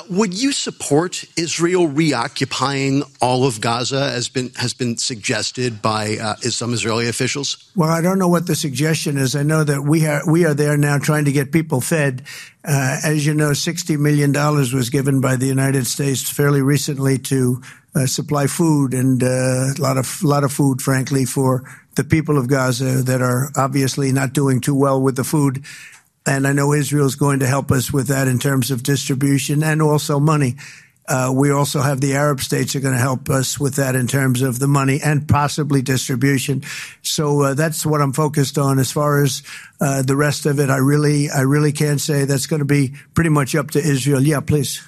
Would you support Israel reoccupying all of Gaza, as has been suggested by some Israeli officials? Well, I don't know what the suggestion is. I know that we are there now trying to get people fed. As you know, $60 million was given by the United States fairly recently to supply food, and a lot of food, frankly, for the people of Gaza that are obviously not doing too well with the food. And I know Israel's going to help us with that in terms of distribution and also money. We also have the Arab states are going to help us with that in terms of the money and possibly distribution. So that's what I'm focused on. As far as the rest of it, I really can't say. That's going to be pretty much up to Israel. Yeah, please.